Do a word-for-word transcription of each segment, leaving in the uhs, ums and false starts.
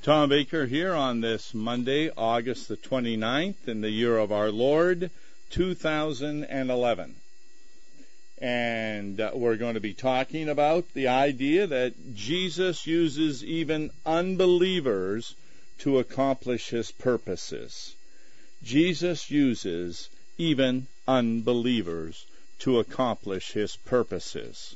Tom Baker here on this Monday, August the twenty-ninth, in the year of our Lord, two thousand eleven. And uh, we're going to be talking about the idea that Jesus uses even unbelievers to accomplish his purposes. Jesus uses even unbelievers to accomplish his purposes.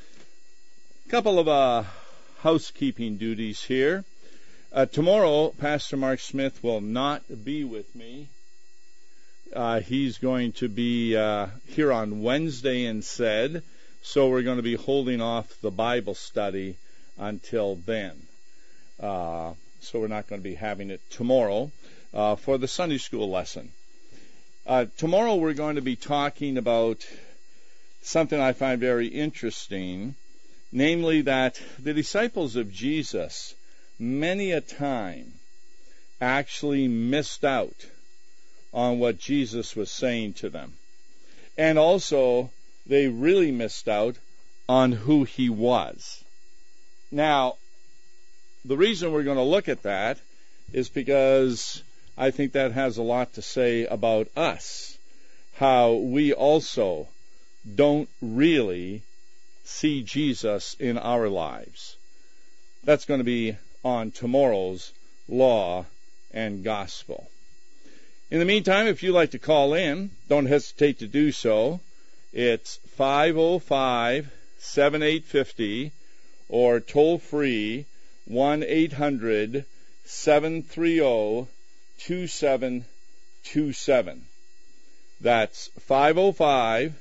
A couple of uh, housekeeping duties here. Uh, tomorrow, Pastor Mark Smith will not be with me. Uh, he's going to be uh, here on Wednesday instead, so we're going to be holding off the Bible study until then. Uh, so we're not going to be having it tomorrow uh, for the Sunday school lesson. Uh, tomorrow we're going to be talking about something I find very interesting, namely that the disciples of Jesus many a time actually missed out on what Jesus was saying to them. And also, they really missed out on who he was. Now, the reason we're going to look at that is because I think that has a lot to say about us, how we also don't really see Jesus in our lives. That's going to be on tomorrow's Law and Gospel. In the meantime, if you'd like to call in, don't hesitate to do so. It's five oh five, seven eight five oh or toll free one eight hundred, seven three zero, two seven two seven. That's five oh five,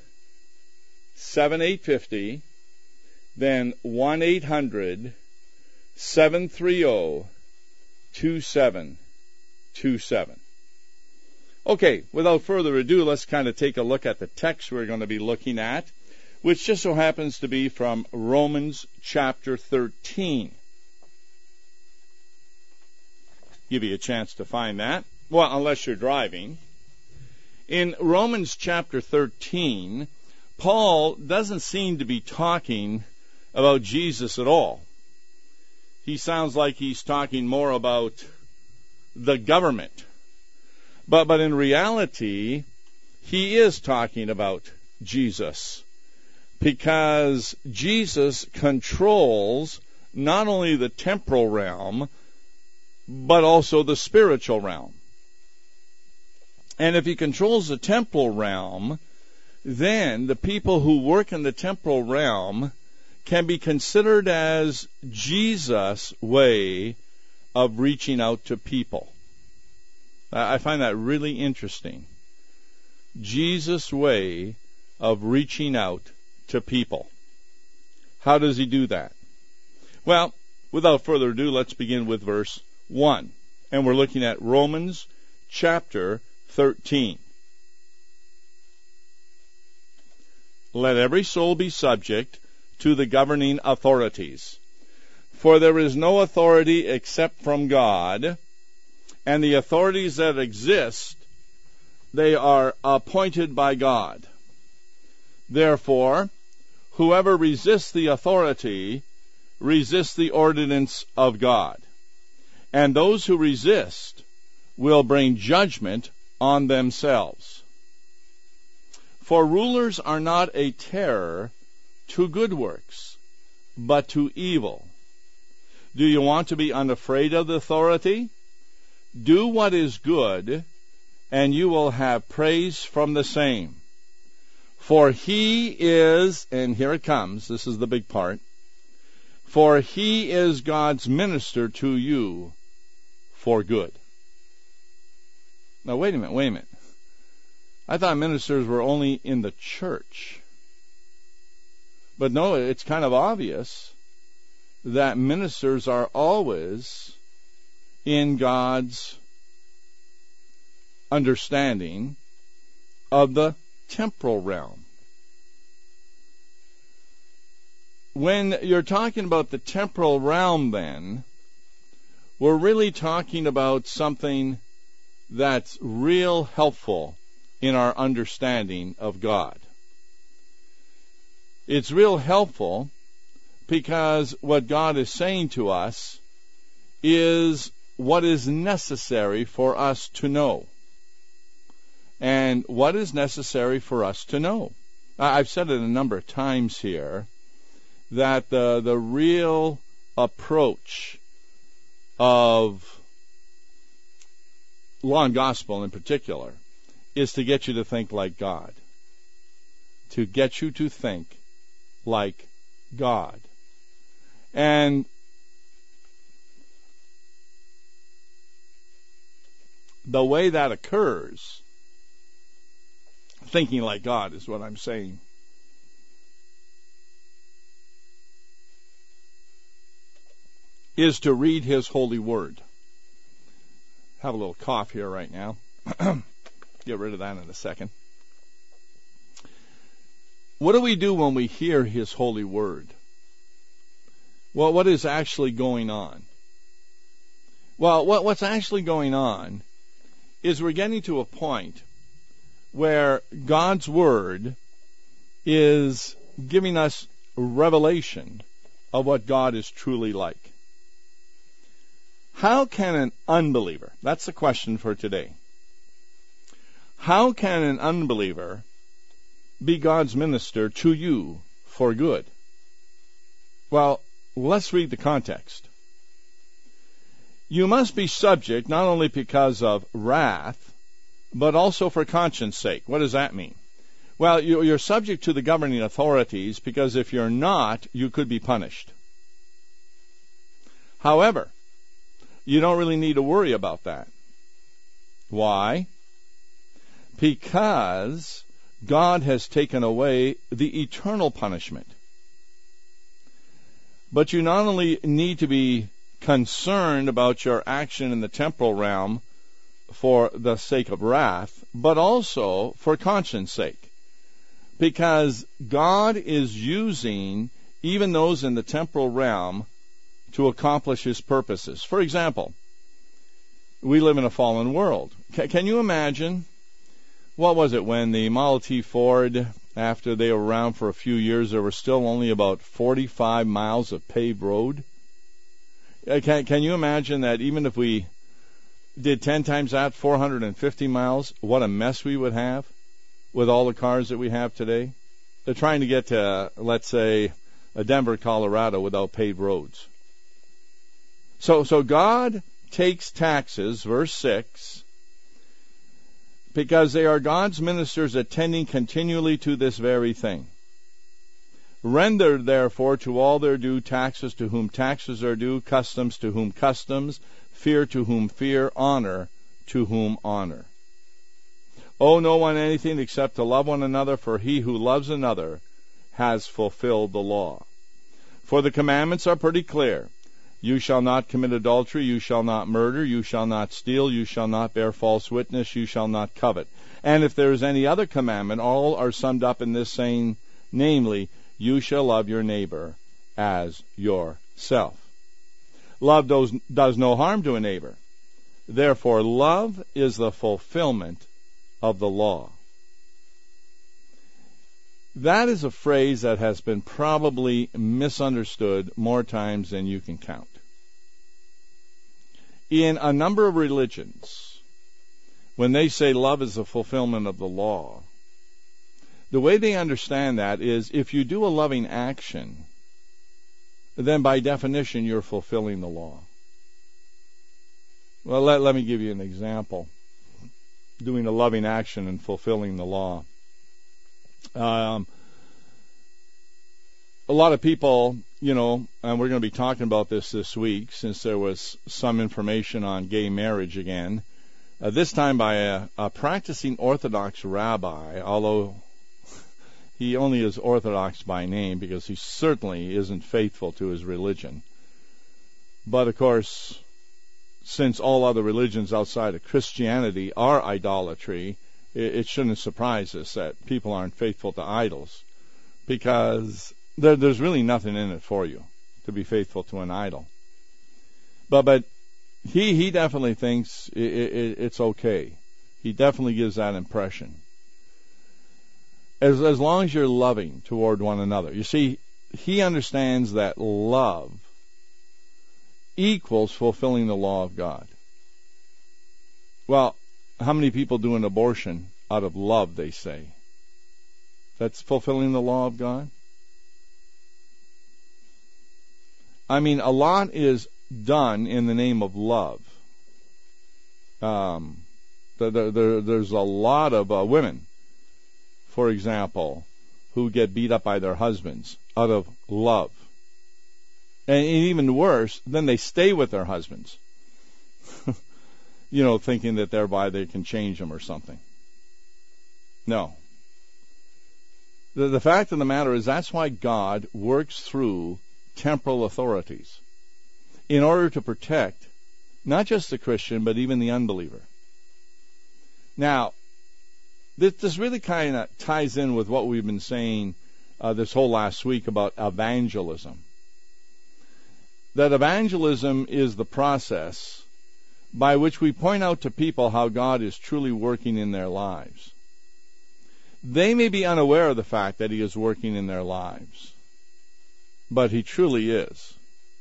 seven eight five oh, then one eight hundred, seven three zero, two seven two seven. Okay, without further ado, let's kind of take a look at the text we're going to be looking at, which just so happens to be from Romans chapter thirteen. Give you a chance to find that. Well, unless you're driving. In Romans chapter thirteen, Paul doesn't seem to be talking about Jesus at all. He sounds like he's talking more about the government. But, but in reality, he is talking about Jesus, because Jesus controls not only the temporal realm, but also the spiritual realm. And if he controls the temporal realm, then the people who work in the temporal realm can be considered as Jesus' way of reaching out to people. I find that really interesting. Jesus' way of reaching out to people. How does he do that? Well, without further ado, let's begin with verse one. And we're looking at Romans chapter thirteen. Let every soul be subject to the governing authorities. For there is no authority except from God, and the authorities that exist, they are appointed by God. Therefore, whoever resists the authority resists the ordinance of God. And those who resist will bring judgment on themselves. For rulers are not a terror to good works, but to evil. Do you want to be unafraid of the authority? Do what is good, and you will have praise from the same. For he is, and here it comes, this is the big part, for he is God's minister to you for good. Now wait a minute, wait a minute. I thought ministers were only in the church. But no, it's kind of obvious that ministers are always in God's understanding of the temporal realm. When you're talking about the temporal realm, then, we're really talking about something that's real helpful in our understanding of God. It's real helpful because what God is saying to us is what is necessary for us to know. And what is necessary for us to know? I've said it a number of times here that the, the real approach of law and gospel in particular is to get you to think like God. To get you to think like God. And the way that occurs, thinking like God is what I'm saying, is to read His holy word. Have a little cough here right now. Get rid of that in a second. What do we do when we hear His holy word? Well, what is actually going on? Well, what, what's actually going on is we're getting to a point where God's word is giving us revelation of what God is truly like. How can an unbeliever, that's the question for today, how can an unbeliever be God's minister to you for good? Well, let's read the context. You must be subject not only because of wrath, but also for conscience sake. What does that mean? Well, you're subject to the governing authorities because if you're not, you could be punished. However, you don't really need to worry about that. Why? Because God has taken away the eternal punishment. But you not only need to be concerned about your action in the temporal realm for the sake of wrath, but also for conscience sake. Because God is using even those in the temporal realm to accomplish His purposes. For example, we live in a fallen world. C- can you imagine, what was it, when the Model T Ford, after they were around for a few years, there were still only about forty-five miles of paved road? Uh, can, can you imagine that even if we did ten times that, four hundred fifty miles, what a mess we would have with all the cars that we have today? They're trying to get to, let's say, Denver, Colorado without paved roads. So, so God takes taxes, verse six, because they are God's ministers attending continually to this very thing. Render therefore to all their due, taxes to whom taxes are due, customs to whom customs, fear to whom fear, honor to whom honor. Owe no one anything except to love one another, for he who loves another has fulfilled the law. For the commandments are pretty clear. You shall not commit adultery, you shall not murder, you shall not steal, you shall not bear false witness, you shall not covet. And if there is any other commandment, all are summed up in this saying, namely, you shall love your neighbor as yourself. Love does, does no harm to a neighbor. Therefore, love is the fulfillment of the law. That is a phrase that has been probably misunderstood more times than you can count. In a number of religions, when they say love is the fulfillment of the law, the way they understand that is if you do a loving action, then by definition you're fulfilling the law. Well, let, let me give you an example. Doing a loving action and fulfilling the law. Um, a lot of people, you know, and we're going to be talking about this this week since there was some information on gay marriage again, uh, this time by a, a practicing Orthodox rabbi, although he only is Orthodox by name because he certainly isn't faithful to his religion. But of course, since all other religions outside of Christianity are idolatry, it, it shouldn't surprise us that people aren't faithful to idols, because there, there's really nothing in it for you to be faithful to an idol. But but he he definitely thinks it, it, it's okay. He definitely gives that impression. As as long as you're loving toward one another. You see, he understands that love equals fulfilling the law of God. Well, how many people do an abortion out of love, they say? That's fulfilling the law of God? I mean, a lot is done in the name of love. Um, there, there, there's a lot of uh, women, for example, who get beat up by their husbands out of love. And even worse, then they stay with their husbands. You know, thinking that thereby they can change them or something. No. The, the fact of the matter is that's why God works through temporal authorities in order to protect not just the Christian, but even the unbeliever. Now, this, this really kind of ties in with what we've been saying uh, this whole last week about evangelism. That evangelism is the process by which we point out to people how God is truly working in their lives. They may be unaware of the fact that He is working in their lives, but He truly is.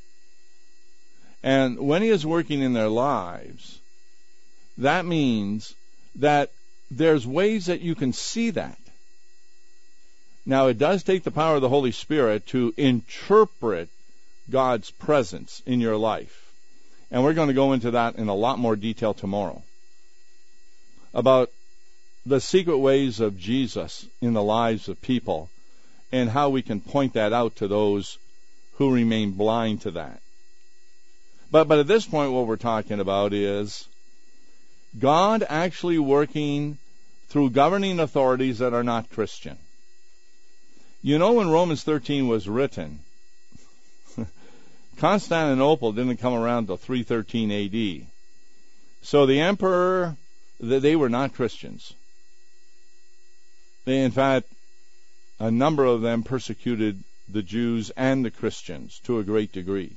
And when He is working in their lives, that means that there's ways that you can see that. Now, it does take the power of the Holy Spirit to interpret God's presence in your life. And we're going to go into that in a lot more detail tomorrow. About the secret ways of Jesus in the lives of people and how we can point that out to those who remain blind to that. But, but at this point, what we're talking about is God actually working through governing authorities that are not Christian. You know, when Romans thirteen was written, Constantinople didn't come around till three thirteen A D. So the emperor, they were not Christians. They, in fact, a number of them persecuted the Jews and the Christians to a great degree.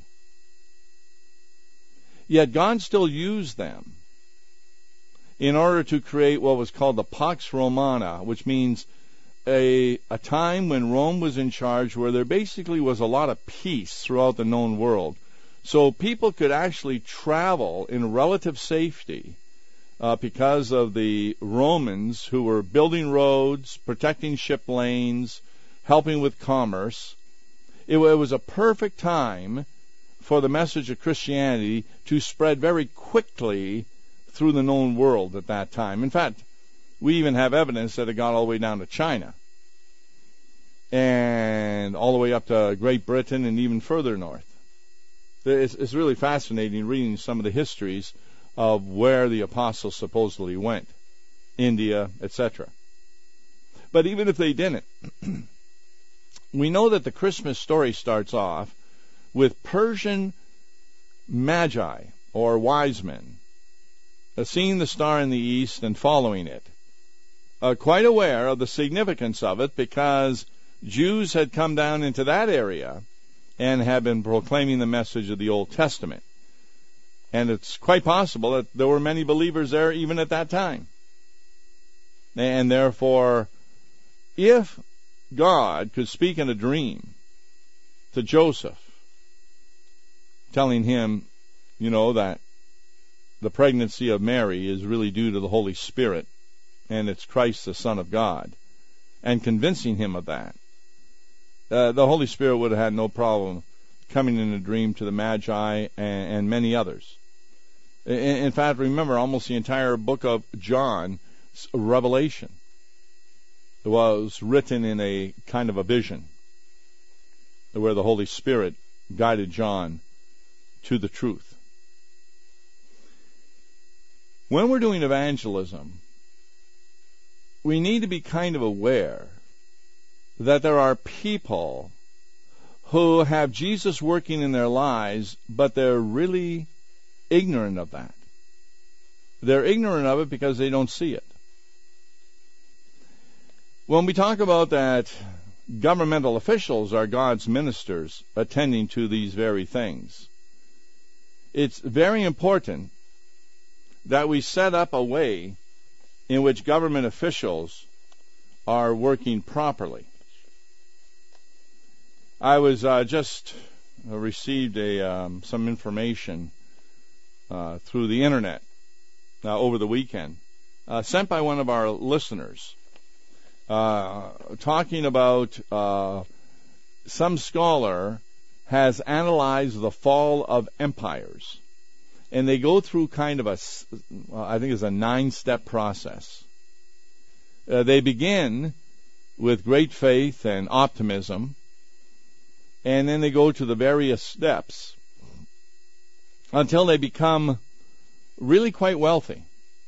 Yet God still used them in order to create what was called the Pax Romana, which means a, a time when Rome was in charge where there basically was a lot of peace throughout the known world. So people could actually travel in relative safety uh, because of the Romans who were building roads, protecting ship lanes, helping with commerce. It, it was a perfect time for the message of Christianity to spread very quickly through the known world at that time. In fact, we even have evidence that it got all the way down to China and all the way up to Great Britain and even further north. It's, it's really fascinating reading some of the histories of where the apostles supposedly went, India, et cetera. But even if they didn't, we know that the Christmas story starts off with Persian magi, or wise men, uh, seeing the star in the east and following it, uh, quite aware of the significance of it because Jews had come down into that area and had been proclaiming the message of the Old Testament. And it's quite possible that there were many believers there even at that time. And therefore, if God could speak in a dream to Joseph, telling him, you know, that the pregnancy of Mary is really due to the Holy Spirit, and it's Christ, the Son of God, and convincing him of that, uh, the Holy Spirit would have had no problem coming in a dream to the Magi and, and many others. In, in fact, remember, almost the entire book of John, Revelation, was written in a kind of a vision, where the Holy Spirit guided John to the truth. When we're doing evangelism, we need to be kind of aware that there are people who have Jesus working in their lives, but they're really ignorant of that. They're ignorant of it because they don't see it. When we talk about that governmental officials are God's ministers attending to these very things, it's very important that we set up a way in which government officials are working properly. I was uh, just uh, received a um, some information uh, through the internet uh, over the weekend, uh, sent by one of our listeners, uh, talking about uh, some scholar has analyzed the fall of empires. And they go through kind of a, I think it's a nine-step process. Uh, they begin with great faith and optimism, and then they go to the various steps until they become really quite wealthy.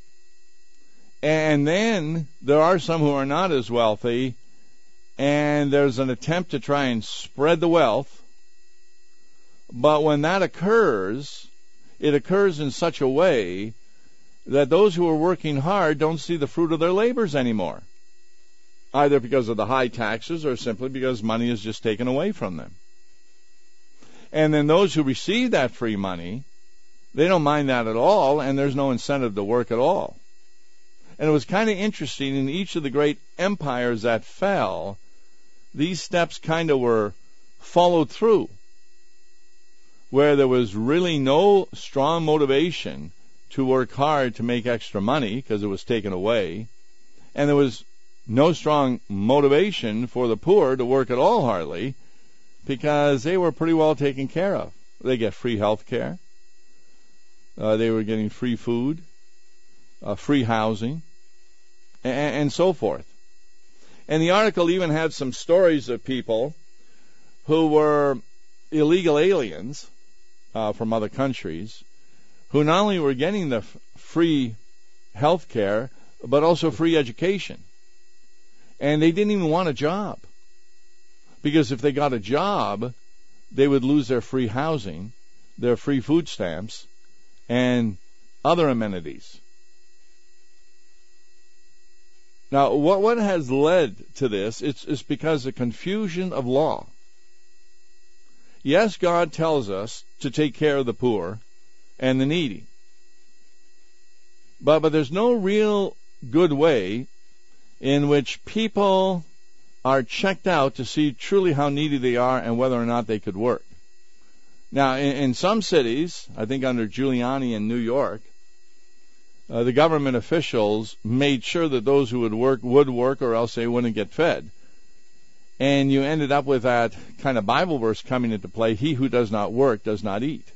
And then there are some who are not as wealthy, and there's an attempt to try and spread the wealth. But when that occurs, it occurs in such a way that those who are working hard don't see the fruit of their labors anymore, either because of the high taxes or simply because money is just taken away from them. And then those who receive that free money, they don't mind that at all, and there's no incentive to work at all. And it was kind of interesting, in each of the great empires that fell, these steps kind of were followed through, where there was really no strong motivation to work hard to make extra money because it was taken away, and there was no strong motivation for the poor to work at all hardly because they were pretty well taken care of. They get free health care. Uh, they were getting free food, uh, free housing, and, and so forth. And the article even had some stories of people who were illegal aliens uh, from other countries who not only were getting the f- free health care, but also free education. And they didn't even want a job. Because if they got a job, they would lose their free housing, their free food stamps, and other amenities. Now, what, what has led to this? It's, it's because of confusion of law. Yes, God tells us to take care of the poor and the needy. But, but there's no real good way in which people are checked out to see truly how needy they are and whether or not they could work. Now, in, in some cities, I think under Giuliani in New York, uh, the government officials made sure that those who would work would work, or else they wouldn't get fed. And you ended up with that kind of Bible verse coming into play: he who does not work does not eat.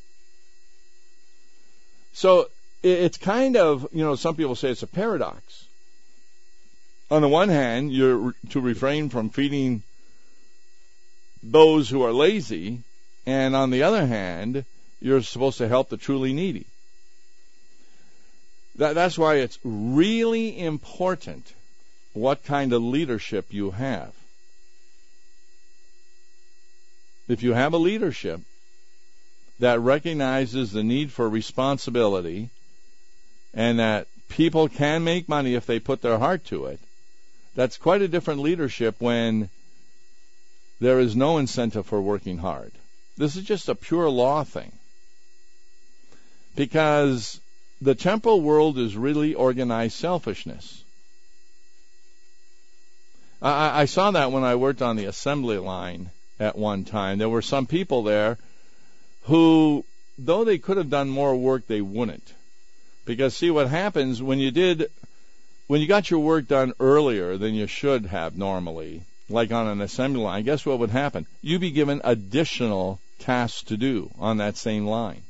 So it's kind of, you know, some people say it's a paradox. On the one hand, you're to refrain from feeding those who are lazy, and on the other hand, you're supposed to help the truly needy. That, that's why it's really important what kind of leadership you have. If you have a leadership that recognizes the need for responsibility and that people can make money if they put their heart to it, that's quite a different leadership when there is no incentive for working hard. This is just a pure law thing. Because the temporal world is really organized selfishness. I, I saw that when I worked on the assembly line at one time. There were some people there who, though they could have done more work, they wouldn't. Because see what happens when you did, when you got your work done earlier than you should have normally, like on an assembly line, guess what would happen? You'd be given additional tasks to do on that same line.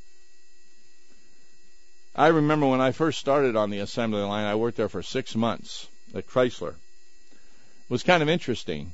I remember when I first started on the assembly line, I worked there for six months at Chrysler. It was kind of interesting.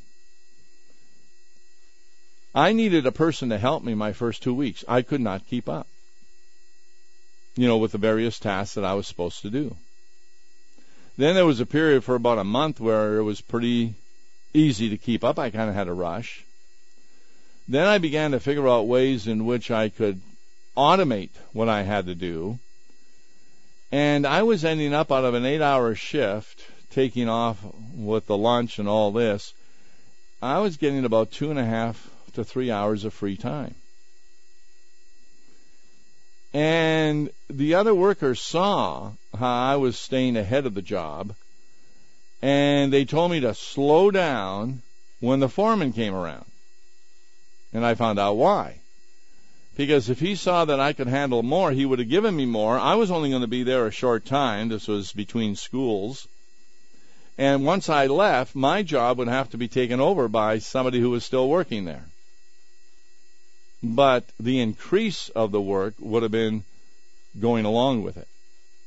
I needed a person to help me my first two weeks. I could not keep up, you know, with the various tasks that I was supposed to do. Then there was a period for about a month where it was pretty easy to keep up. I kind of had a rush. Then I began to figure out ways in which I could automate what I had to do. And I was ending up out of an eight-hour shift, taking off with the lunch and all this, I was getting about two and a half to three hours of free time. And the other workers saw how I was staying ahead of the job, and they told me to slow down when the foreman came around. And I found out why. Because if he saw that I could handle more, he would have given me more. I was only going to be there a short time. This was between schools. And once I left, my job would have to be taken over by somebody who was still working there. But the increase of the work would have been going along with it.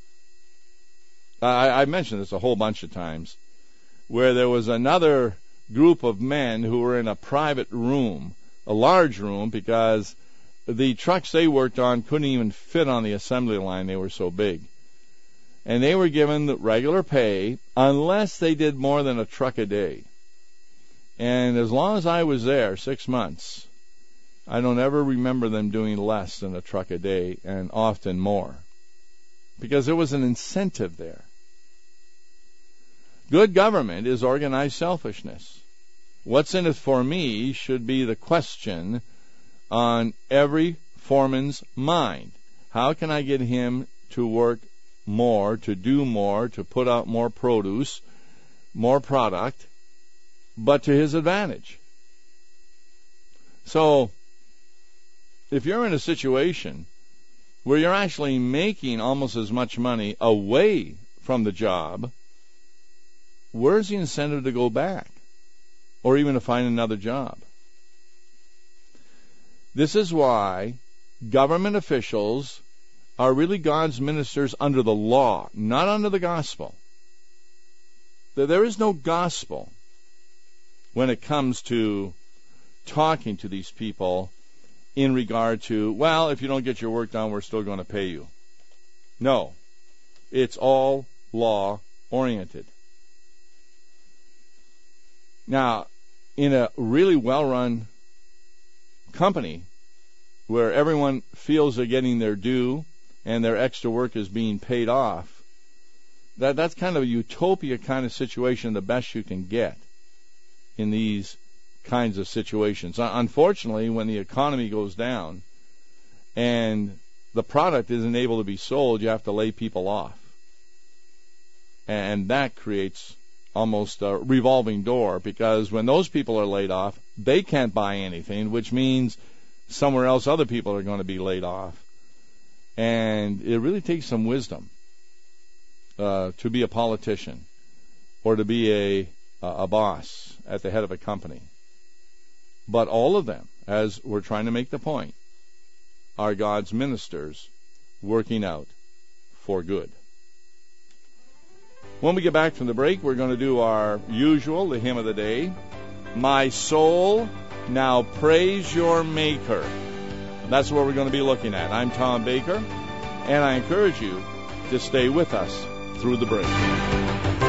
I, I mentioned this a whole bunch of times, where there was another group of men who were in a private room, a large room, because the trucks they worked on couldn't even fit on the assembly line. They were so big. And they were given the regular pay unless they did more than a truck a day. And as long as I was there, six months, I don't ever remember them doing less than a truck a day, and often more. Because there was an incentive there. Good government is organized selfishness. What's in it for me should be the question on every foreman's mind. How can I get him to work more, to do more, to put out more produce, more product, but to his advantage? So, if you're in a situation where you're actually making almost as much money away from the job, where's the incentive to go back or even to find another job? This is why government officials are really God's ministers under the law, not under the gospel. There is no gospel when it comes to talking to these people in regard to, well, if you don't get your work done, we're still going to pay you. No. It's all law-oriented. Now, in a really well-run company where everyone feels they're getting their due and their extra work is being paid off, that that's kind of a utopia kind of situation, the best you can get in these kinds of situations. Unfortunately, when the economy goes down and the product isn't able to be sold, you have to lay people off. And that creates almost a revolving door, because when those people are laid off, they can't buy anything, which means somewhere else other people are going to be laid off. And it really takes some wisdom uh, to be a politician or to be a, a boss at the head of a company. But all of them, as we're trying to make the point, are God's ministers working out for good. When we get back from the break, we're going to do our usual, the hymn of the day. My soul, now praise your Maker. That's what we're going to be looking at. I'm Tom Baker, and I encourage you to stay with us through the break.